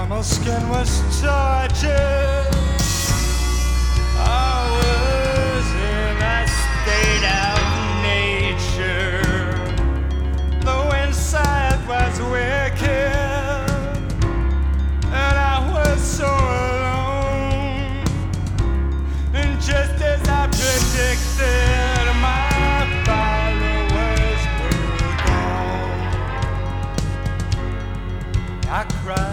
My skin was tortured. I was in a state of nature. The inside was wicked, and I was so alone. And just as I predicted, my followers were gone. I cried.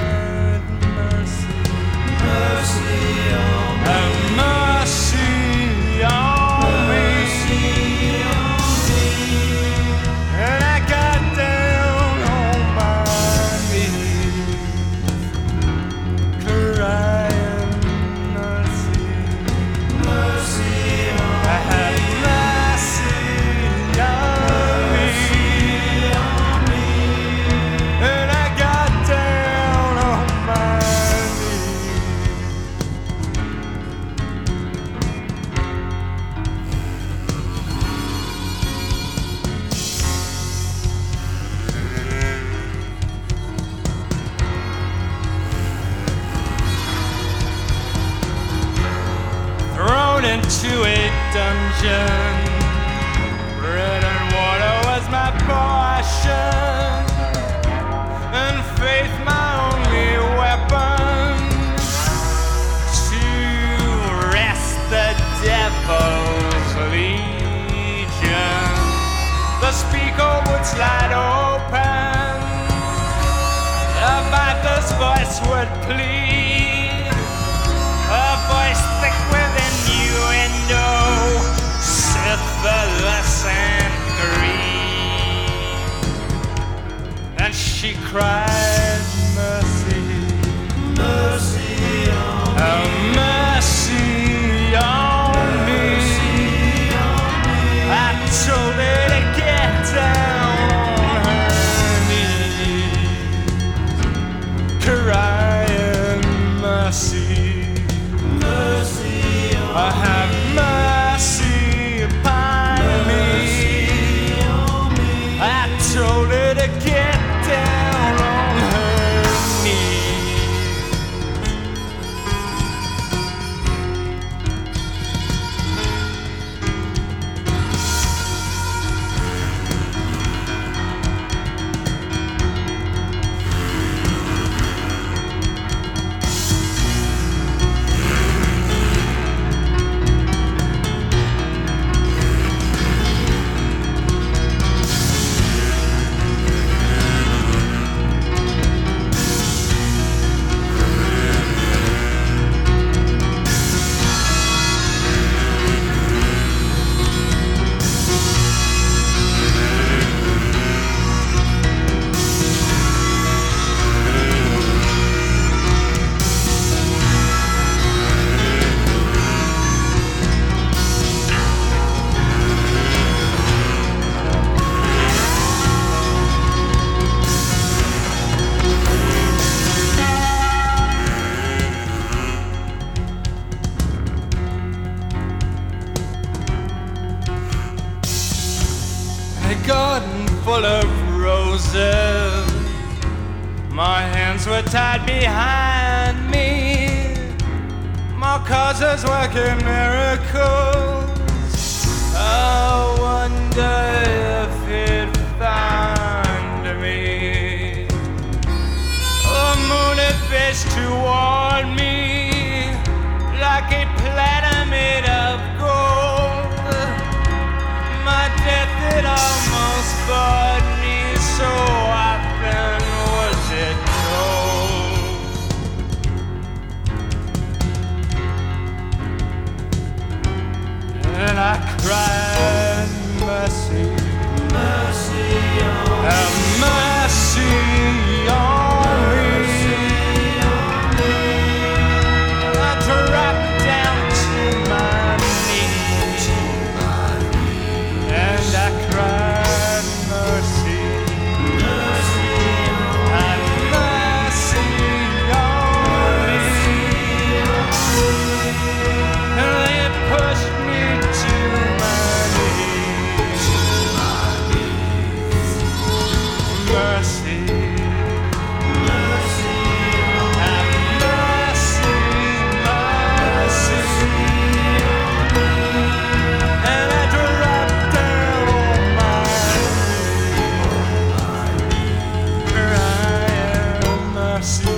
Into a dungeon, bread and water was my portion, and faith my only weapon to wrest the devil's legion. The speaker would slide open, a viper's voice would plead, a voice thick with innuendo, syphilis and greed. And she cried, mercy, mercy on me, mercy on me. I told her to get down on her knees, crying, mercy, mercy. I have mercy upon me. I told her to get down on her knees. Garden full of roses, my hands were tied behind me, my causes working miracles. I wonder if it found me. The moon had faced toward me like a platter made of gold. My death it almost brought me, so often was it told. And I cried, mercy, mercy on me, have mercy on me. I dropped down to my knees, and I cried, mercy, mercy, have mercy on me. And they pushed me to my knees, mercy, mercy on me. し